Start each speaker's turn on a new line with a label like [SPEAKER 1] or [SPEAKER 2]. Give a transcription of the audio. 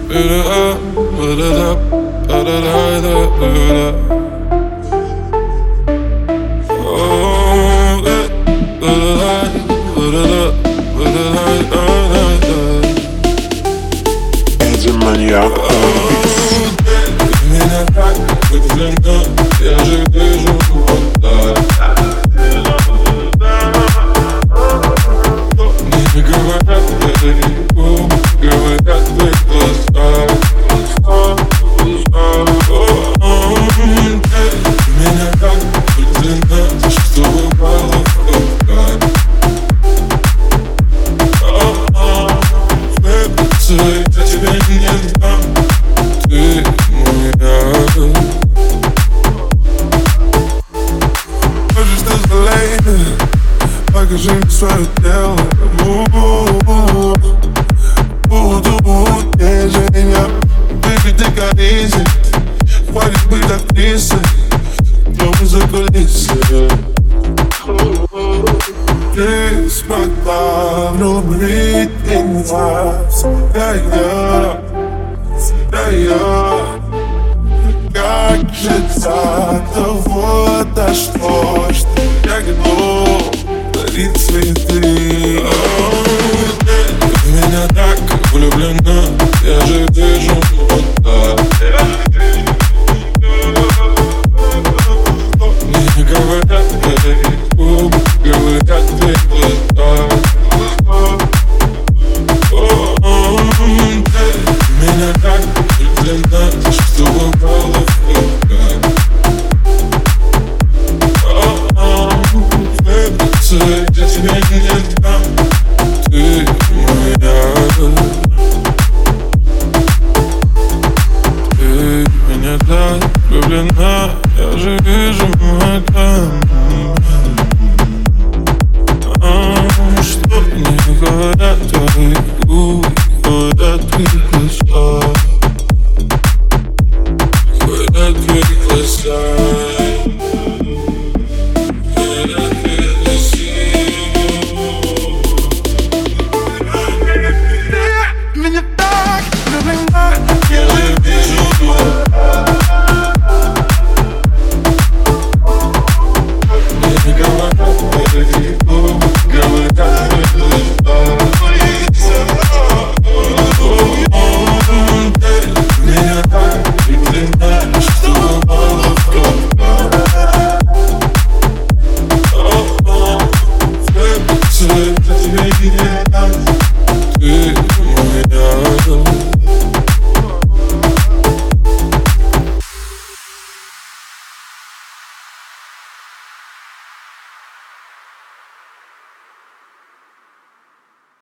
[SPEAKER 1] Маньяк.
[SPEAKER 2] Ты меня так влюблена, я же вижу вот так. Мне говорят твои губы, говорят твои глаза. Ты меня так влюблена, что упала в руках. Я тебя не дам, ты моя. Хочешь ты залей, покажи мне свое тело. Буду нежнее, baby, ты коризи. Хватит быть актрисой, дома за кулисы. Ты смогла влюбить меня в себя я. Как же так того дошло, что я готов дарить цветы. Ты в меня так влюблена,